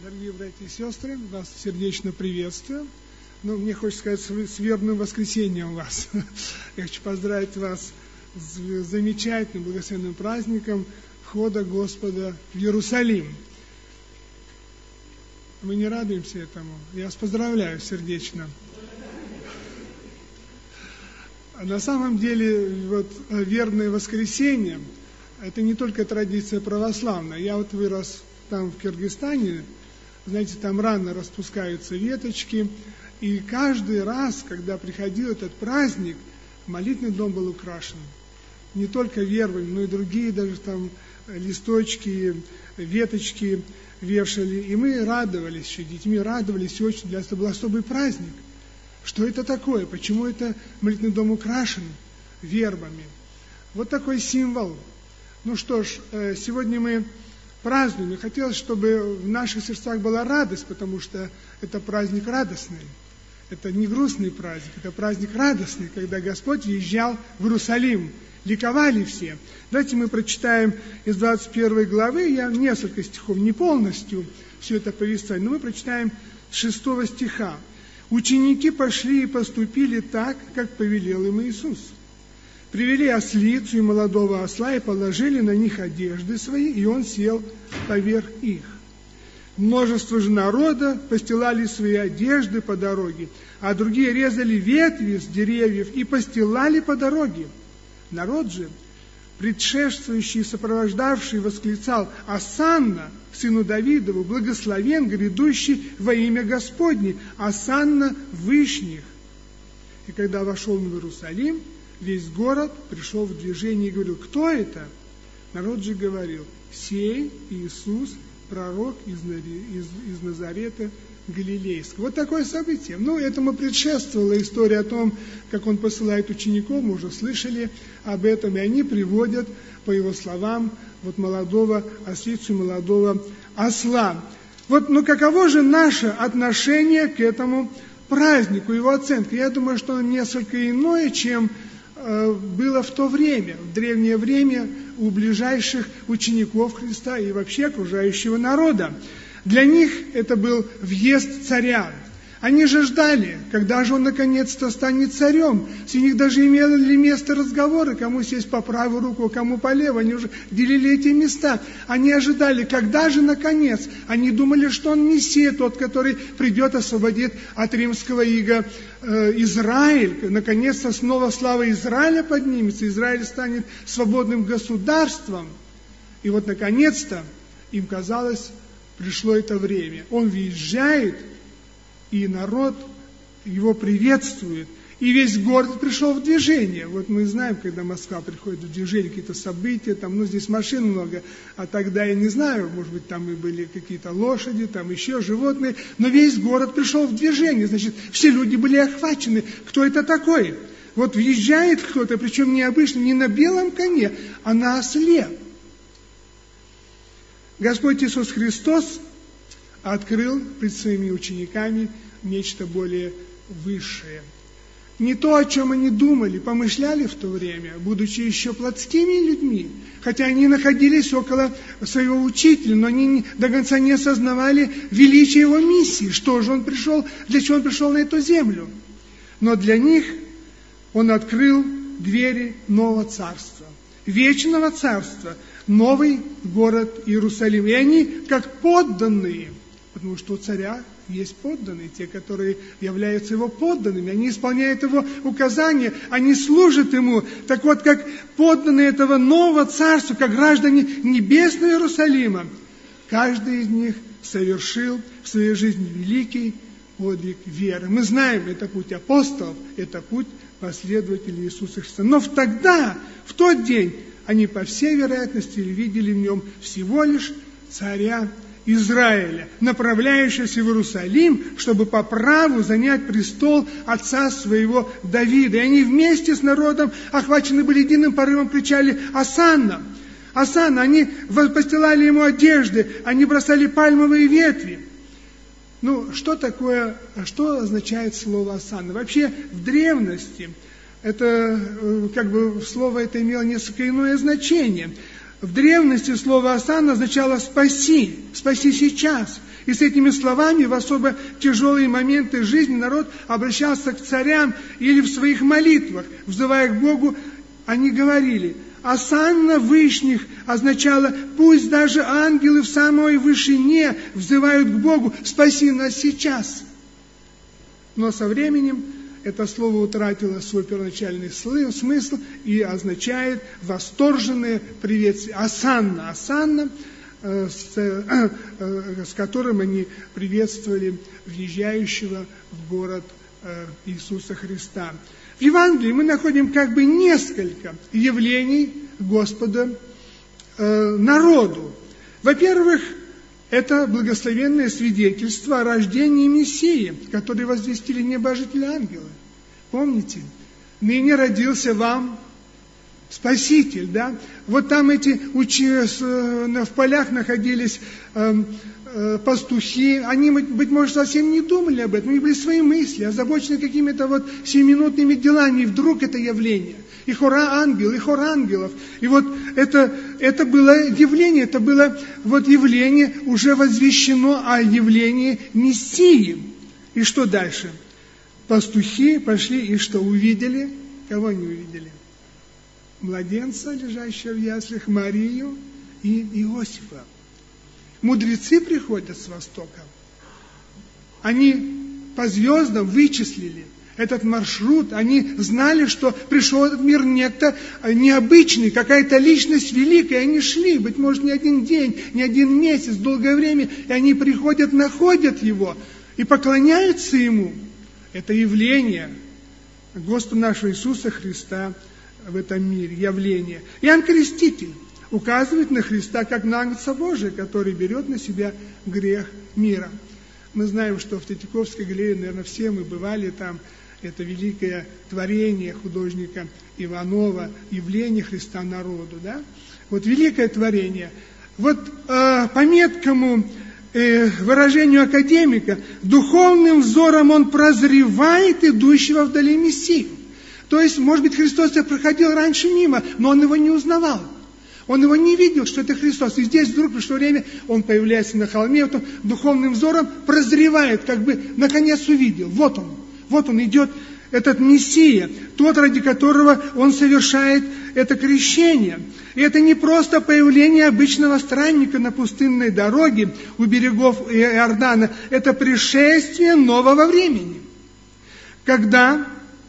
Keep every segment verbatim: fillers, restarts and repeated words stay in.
Дорогие братья и сестры, вас сердечно приветствую. Ну, мне хочется сказать, с верным воскресеньем вас. Я хочу поздравить вас с замечательным, благословенным праздником входа Господа в Иерусалим. Мы не радуемся этому. Я вас поздравляю сердечно. На самом деле, вот верное воскресенье – это не только традиция православная. Я вот вырос там, в Киргизстане, знаете, там рано распускаются веточки, и каждый раз, когда приходил этот праздник, молитвенный дом был украшен. Не только вербами, но и другие даже там листочки, веточки вешали. И мы радовались еще, детьми радовались очень, для нас это был особый праздник. Что это такое? Почему это молитвенный дом украшен вербами? Вот такой символ. Ну что ж, сегодня мы празднуем, и хотелось, чтобы в наших сердцах была радость, потому что это праздник радостный. Это не грустный праздник, это праздник радостный, когда Господь въезжал в Иерусалим. Ликовали все. Давайте мы прочитаем из двадцать первой главы, я несколько стихов, не полностью все это повествование, но мы прочитаем с шестого стиха. «Ученики пошли и поступили так, как повелел им Иисус. Привели ослицу и молодого осла и положили на них одежды свои, и он сел поверх их. Множество же народа постилали свои одежды по дороге, а другие резали ветви с деревьев и постилали по дороге. Народ же, предшествующий и сопровождавший, восклицал: «Осанна, сыну Давидову, благословен грядущий во имя Господне, осанна вышних». И когда вошел в Иерусалим, весь город пришел в движение и говорил: «Кто это?» Народ же говорил: «Сей Иисус, пророк из, из, из Назарета Галилейского». Вот такое событие. Ну, этому предшествовала история о том, как он посылает учеников, мы уже слышали об этом, и они приводят, по его словам, вот молодого ослицу, молодого осла. Вот, ну, каково же наше отношение к этому празднику, его оценка? Я думаю, что он несколько иное, чем э, было в то время, в древнее время у ближайших учеников Христа и вообще окружающего народа. Для них это был въезд царя. Они же ждали, когда же он наконец-то станет царем. С них даже имели место разговоры, кому сесть по правую руку, кому по левую. Они уже делили эти места. Они ожидали, когда же наконец. Они думали, что он Мессия, тот, который придет, освободит от римского ига э, Израиль. Наконец-то снова слава Израиля поднимется. Израиль станет свободным государством. И вот наконец-то им казалось, пришло это время. Он въезжает, и народ его приветствует. И весь город пришел в движение. Вот мы знаем, когда Москва приходит в движение, какие-то события, там, ну, здесь машин много, а тогда я не знаю, может быть, там и были какие-то лошади, там еще животные, но весь город пришел в движение, значит, все люди были охвачены. Кто это такой? Вот въезжает кто-то, причем необычно, не на белом коне, а на осле. Господь Иисус Христос открыл пред своими учениками нечто более высшее. Не то, о чем они думали, помышляли в то время, будучи еще плотскими людьми, хотя они находились около своего учителя, но они до конца не осознавали величия его миссии, что же он пришел, для чего он пришел на эту землю. Но для них он открыл двери нового царства, вечного царства, новый город Иерусалим. И они, как подданные, потому что у царя есть подданные, те, которые являются его подданными, они исполняют его указания, они служат ему. Так вот, как подданные этого нового царства, как граждане небесного Иерусалима, каждый из них совершил в своей жизни великий подвиг веры. Мы знаем, это путь апостолов, это путь последователей Иисуса Христа. Но в тогда, в тот день, они, по всей вероятности, видели в нем всего лишь царя Израиля, направляющегося в Иерусалим, чтобы по праву занять престол отца своего Давида. И они вместе с народом, охвачены были единым порывом, кричали: «Осанна! Осанна!» Они постилали ему одежды, они бросали пальмовые ветви. Ну, что такое, что означает слово «осанна»? Вообще, в древности это, как бы, слово это имело несколько иное значение. В древности слово «осанна» означало «спаси», «спаси сейчас». И с этими словами в особо тяжелые моменты жизни народ обращался к царям или в своих молитвах, взывая к Богу, они говорили: «Осанна вышних» означало: пусть даже ангелы в самой вышине взывают к Богу: «Спаси нас сейчас». Но со временем это слово утратило свой первоначальный смысл и означает восторженное приветствие. Осанна, осанна, с, с которым они приветствовали въезжающего в город Иисуса Христа. В Евангелии мы находим как бы несколько явлений Господа народу. Во-первых, это благословенное свидетельство о рождении Мессии, который возвестили небожители ангелы. Помните? Ныне родился вам Спаситель, да? Вот там эти учи, в полях находились э, э, пастухи, они, быть может, совсем не думали об этом, у них были свои мысли, озабочены какими-то вот семиминутными делами, и вдруг это явление. И хора ангел, и хор ангелов. И вот это, это было явление, это было вот явление, уже возвещено о явлении Мессии. И что дальше? Пастухи пошли и что увидели? Кого они увидели? Младенца, лежащего в яслях, Марию и Иосифа. Мудрецы приходят с востока. Они по звездам вычислили этот маршрут. Они знали, что пришел в этот мир некто необычный, какая-то личность великая. Они шли, быть может, не один день, не один месяц, долгое время. И они приходят, находят его и поклоняются ему. Это явление Господа нашего Иисуса Христа в этом мире, явление. Иоанн Креститель указывает на Христа как на Агнца Божия, который берет на себя грех мира. Мы знаем, что в Третьяковской галерее, наверное, все мы бывали там. Это великое творение художника Иванова, явление Христа народу. Да? Вот великое творение. Вот э, по меткому э, выражению академика, духовным взором он прозревает идущего вдали Мессию. То есть, может быть, Христос проходил раньше мимо, но он его не узнавал. Он его не видел, что это Христос. И здесь вдруг пришло время, он появляется на холме, вот он духовным взором прозревает, как бы наконец увидел. Вот он, вот он идет, этот Мессия, тот, ради которого он совершает это крещение. И это не просто появление обычного странника на пустынной дороге у берегов Иордана, это пришествие нового времени, когда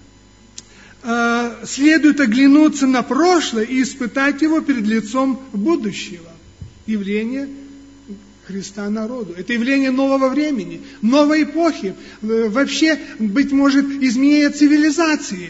следует оглянуться на прошлое и испытать его перед лицом будущего. Явление Христа народу. Это явление нового времени, новой эпохи. Вообще, быть может, изменение цивилизации.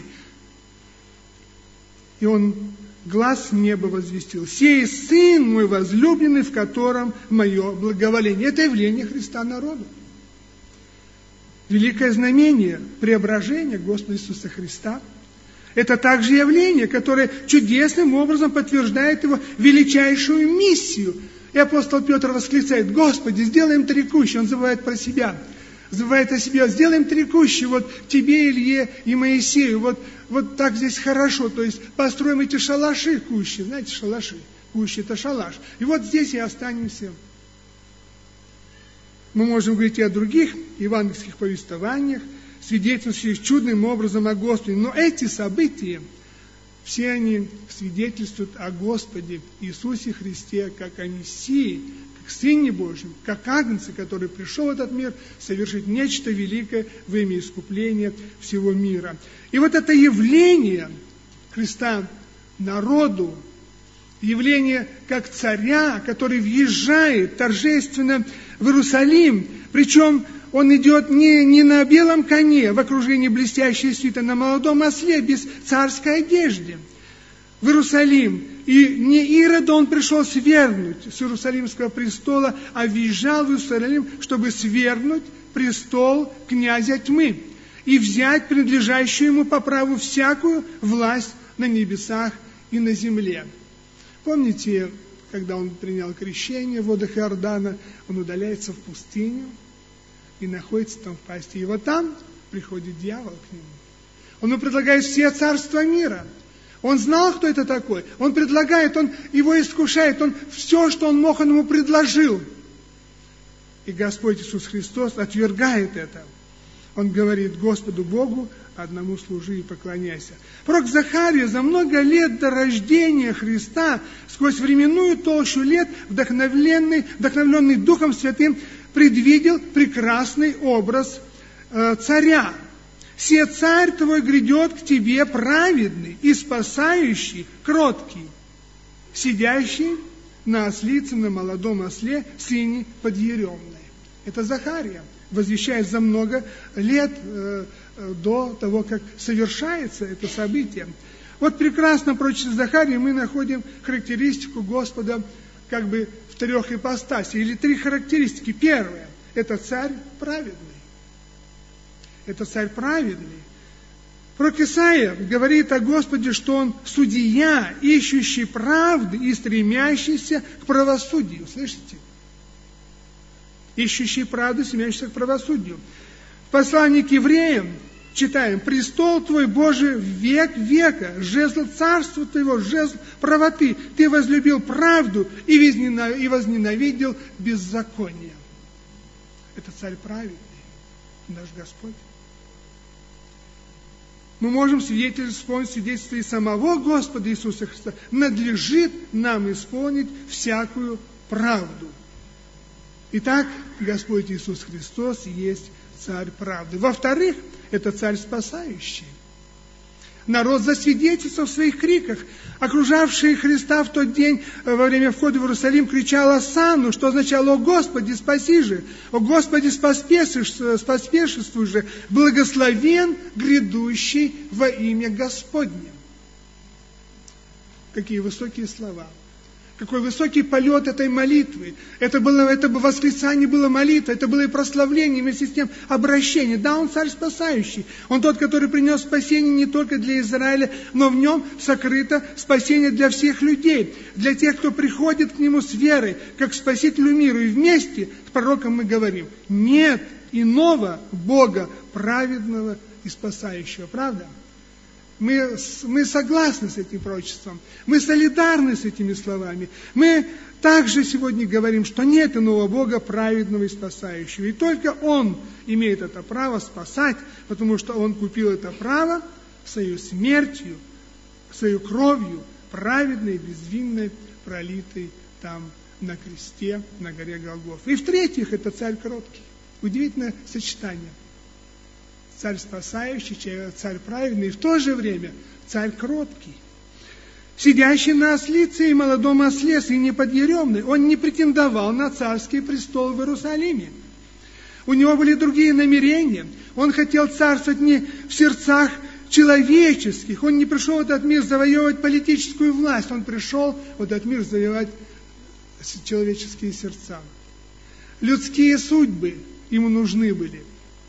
И он глас неба возвестил: «Сей Сын мой возлюбленный, в котором мое благоволение». Это явление Христа народу. Великое знамение преображения Господа Иисуса Христа. Это также явление, которое чудесным образом подтверждает его величайшую миссию. И апостол Петр восклицает: «Господи, сделаем трекущий». Он забывает про себя, забывает о себе. «Сделаем трекущий вот тебе, Илье и Моисею. Вот, вот так здесь хорошо. То есть построим эти шалаши кущи». Знаете, шалаши. Кущи – это шалаш. И вот здесь и останемся. Мы можем говорить и о других евангельских повествованиях, свидетельствующих чудным образом о Господе. Но эти события, все они свидетельствуют о Господе Иисусе Христе, как о Мессии, как Сыне Божьем, как Агнце, который пришел в этот мир совершить нечто великое во имя искупления всего мира. И вот это явление Христа народу, явление как царя, который въезжает торжественно в Иерусалим, причем он идет не, не на белом коне, в окружении блестящей свиты, а на молодом осле, без царской одежды, в Иерусалим. И не Ирода он пришел свергнуть с Иерусалимского престола, а въезжал в Иерусалим, чтобы свергнуть престол князя тьмы и взять принадлежащую ему по праву всякую власть на небесах и на земле. Помните, когда он принял крещение в водах Иордана, он удаляется в пустыню и находится там в пасти. И вот там приходит дьявол к нему. Он ему предлагает все царства мира. Он знал, кто это такой. Он предлагает, он его искушает. Он все, что он мог, он ему предложил. И Господь Иисус Христос отвергает это. Он говорит: Господу Богу одному служи и поклоняйся. Пророк Захария за много лет до рождения Христа, сквозь временную толщу лет, вдохновленный, вдохновленный Духом Святым, предвидел прекрасный образ э, царя. «Се царь твой грядет к тебе праведный и спасающий, кроткий, сидящий на ослице, на молодом осле, сыне подъеремной». Это Захария возвещает за много лет э, до того, как совершается это событие. Вот прекрасно прочитав Захарии мы находим характеристику Господа как бы в трех ипостасях, или три характеристики. Первое – это царь праведный. Это царь праведный. Пророк Исаия говорит о Господе, что Он судья, ищущий правды и стремящийся к правосудию. Слышите? Ищущий правду, стремящийся к правосудию. В послании к евреям читаем: «Престол Твой, Боже, век века, жезл царства Твоего, жезл правоты. Ты возлюбил правду и возненавидел беззаконие». Это царь праведный, наш Господь. Мы можем свидетельствовать свидетельство и самого Господа Иисуса Христа. Надлежит нам исполнить всякую правду. Итак, Господь Иисус Христос есть царь правды. Во-вторых, это царь спасающий. Народ засвидетельствовал в своих криках. Окружавшие Христа в тот день во время входа в Иерусалим кричал «Осанну», что означало «О Господи, спаси же! О Господи, споспешествуй же! Благословен грядущий во имя Господне». Какие высокие слова! Какой высокий полет этой молитвы. Это было, это было восклицание, было молитва, это было и прославление, вместе с тем обращение. Да, Он царь спасающий. Он тот, который принес спасение не только для Израиля, но в Нем сокрыто спасение для всех людей, для тех, кто приходит к Нему с верой, как к Спасителю мира. И вместе с пророком мы говорим: нет иного Бога праведного и спасающего. Правда? Мы, мы согласны с этим пророчеством, мы солидарны с этими словами. Мы также сегодня говорим, что нет иного Бога праведного и спасающего. И только Он имеет это право спасать, потому что Он купил это право своей смертью, своей кровью, праведной, безвинной, пролитой там на кресте, на горе Голгофа. И в-третьих, это царь кроткий. Удивительное сочетание. Царь спасающий, царь праведный, и в то же время царь кроткий. Сидящий на ослице и молодом осле, сыне подъеремной, он не претендовал на царский престол в Иерусалиме. У него были другие намерения. Он хотел царствовать не в сердцах человеческих. Он не пришел в этот мир завоевывать политическую власть. Он пришел в этот мир завоевать человеческие сердца. Людские судьбы ему нужны были.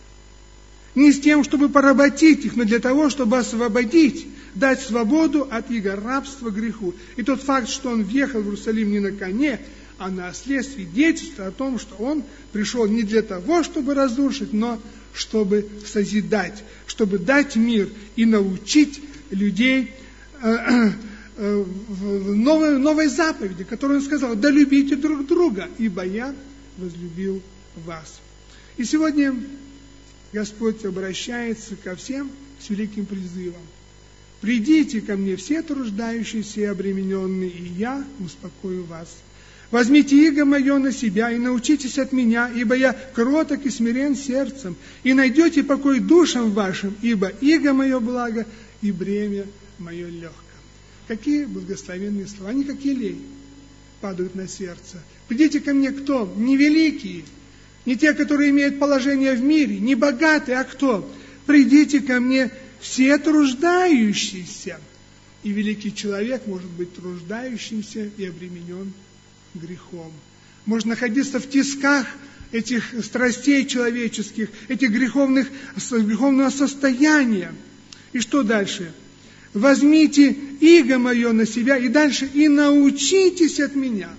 Не с тем, чтобы поработить их, но для того, чтобы освободить, дать свободу от иго рабства греху. И тот факт, что он въехал в Иерусалим не на коне, а на осле, свидетельствует о том, что он пришел не для того, чтобы разрушить, но чтобы созидать, чтобы дать мир и научить людей э, э, в новой, новой заповеди, которую он сказал: «Да любите друг друга, ибо я возлюбил вас». И сегодня Господь обращается ко всем с великим призывом: «Придите ко мне все труждающиеся и обремененные, и я успокою вас. Возьмите иго мое на себя и научитесь от меня, ибо я кроток и смирен сердцем, и найдете покой душам вашим, ибо иго мое благо и бремя мое легко». Какие благословенные слова, они как елей падают на сердце. Придите ко мне кто? Не великие, не те, которые имеют положение в мире, не богатые, а кто? Придите ко мне все труждающиеся. И великий человек может быть труждающимся и обременен грехом. Может находиться в тисках этих страстей человеческих, этих греховных, греховного состояния. И что дальше? «Возьмите иго мое на себя», и дальше «и научитесь от меня».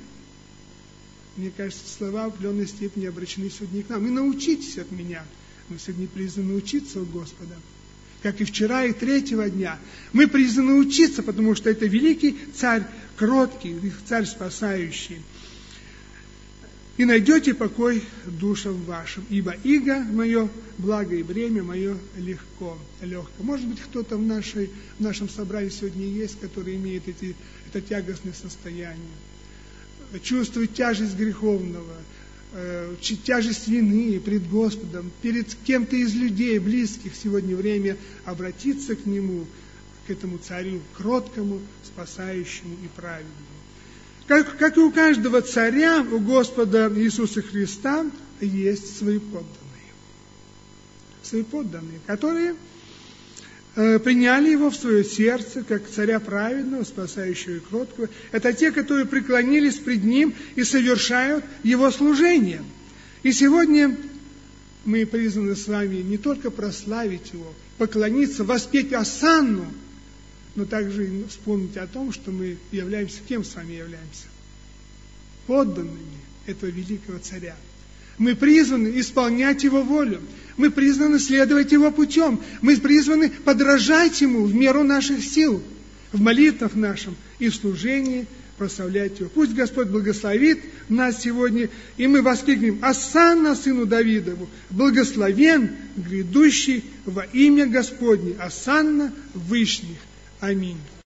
Мне кажется, слова в определенной степени обращены сегодня к нам. «И научитесь от меня». Мы сегодня призваны учиться у Господа. Как и вчера, и третьего дня. Мы призваны учиться, потому что это великий царь кроткий, царь спасающий. и найдете покой душам вашим, ибо иго мое благо и бремя мое легко, легко. Может быть, кто-то в, нашей, в нашем собрании сегодня есть, который имеет эти, это тягостное состояние, чувствует тяжесть греховного, э, тяжесть вины пред Господом, перед кем-то из людей, близких. Сегодня время обратиться к Нему, к этому Царю, кроткому, спасающему и праведному. Как, как и у каждого царя, у Господа Иисуса Христа есть свои подданные. Свои подданные, которые э, приняли Его в свое сердце, как царя праведного, спасающего и кроткого. Это те, которые преклонились пред Ним и совершают Его служение. И сегодня мы призваны с вами не только прославить Его, поклониться, воспеть осанну, но также и вспомнить о том, что мы являемся, кем с вами являемся? Подданными этого великого царя. Мы призваны исполнять Его волю. Мы призваны следовать Его путем. Мы призваны подражать Ему в меру наших сил, в молитвах наших и в служении прославлять Его. Пусть Господь благословит нас сегодня, и мы воскликнем: «Осанна сыну Давидову, благословен грядущий во имя Господне, осанна вышних». Аминь.